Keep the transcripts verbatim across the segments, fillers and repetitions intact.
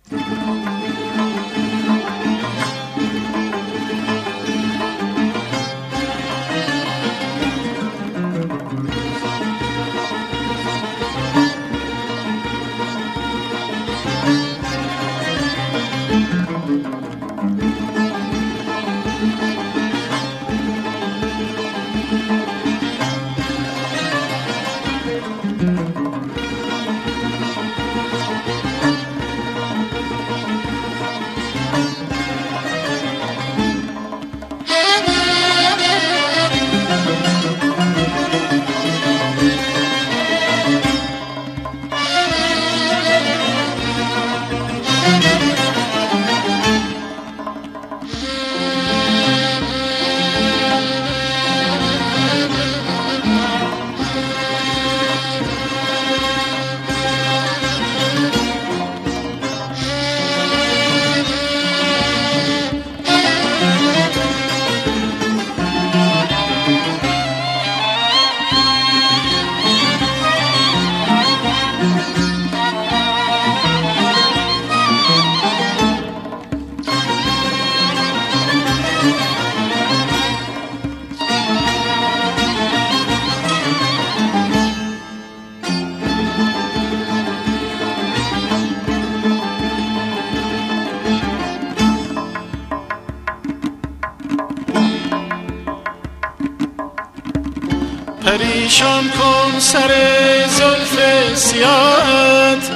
پریشان کن سر زلف سیاهت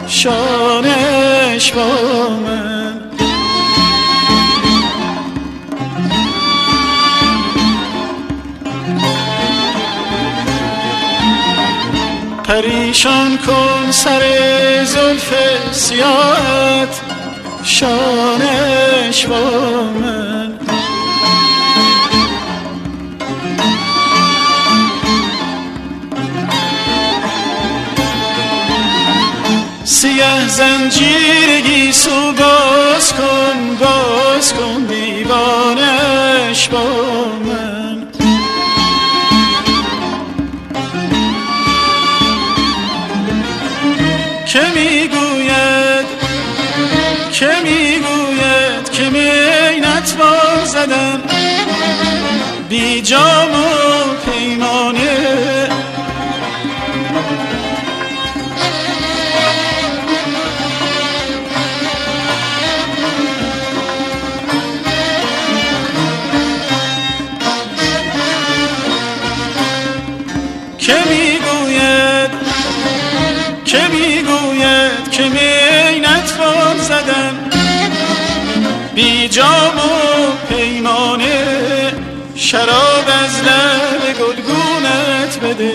شانش با من، پریشان کن سر زلف سیاهت شانش با من. سیه زنجیر گیسو باز کن، باز کن دیوانش با من. که میگوید که میگوید که می نتوان زدن بی جام و پیمانه، که میگوید که میگوید که می نتوان زدن بی جام و پیمانه. شراب از لب گلگونت بده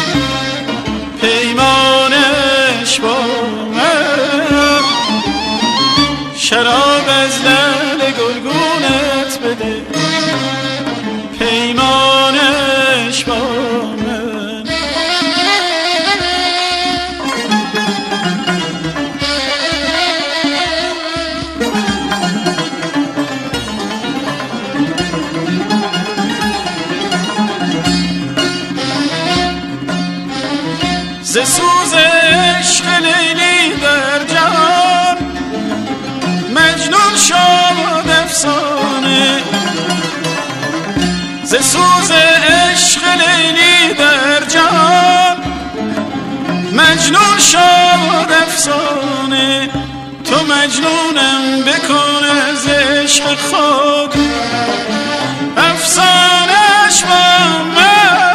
پیمانش با من، شراب از لب گلگونت بده پیمانش با من. ز سوز عشق لیلی در جهان مجنون شد افسانه، ز سوز عشق لیلی در جهان مجنون شد افسانه. تو مجنونم بکن از عشق خود افسانه‌اش با من.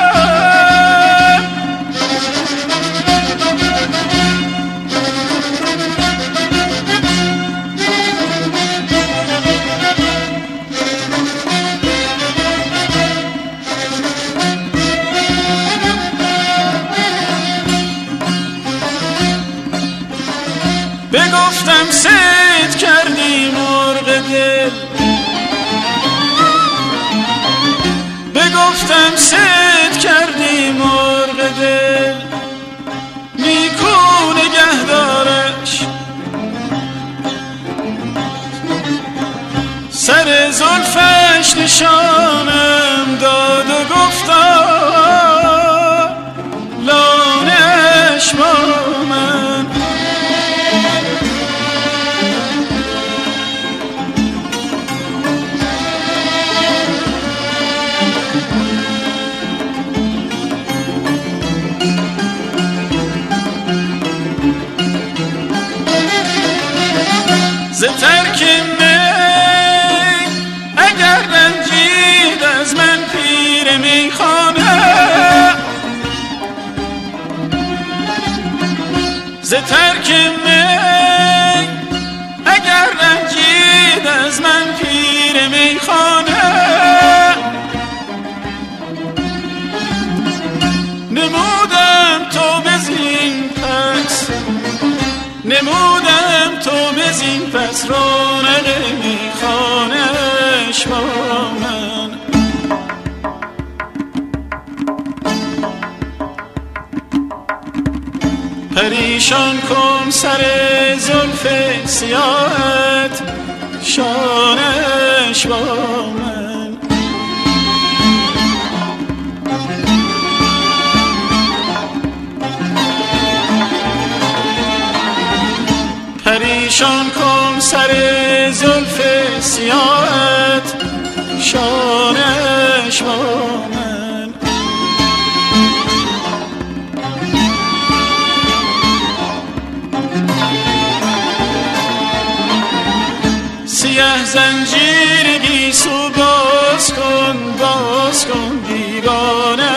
بگفتم صید کردی مرغ دل، بگفتم صید کردی مرغ دل، نیکو نگهدارش سر زلفش نشانم داد و گفتا لانش با من. ترک می اگر رنجید از من پیر میخانه، ز ترک می اگر رنجید از من پیر میخانه، نمودم تو بزین پس نمودم تو بزین پس رونق میخانش با من. پریشان کن سر زلف سیاهت شانش با من. پریشان کن سر زلف سیاهت شانش با من. سیه زنجیر گیسو باز کن باز کن دیوانه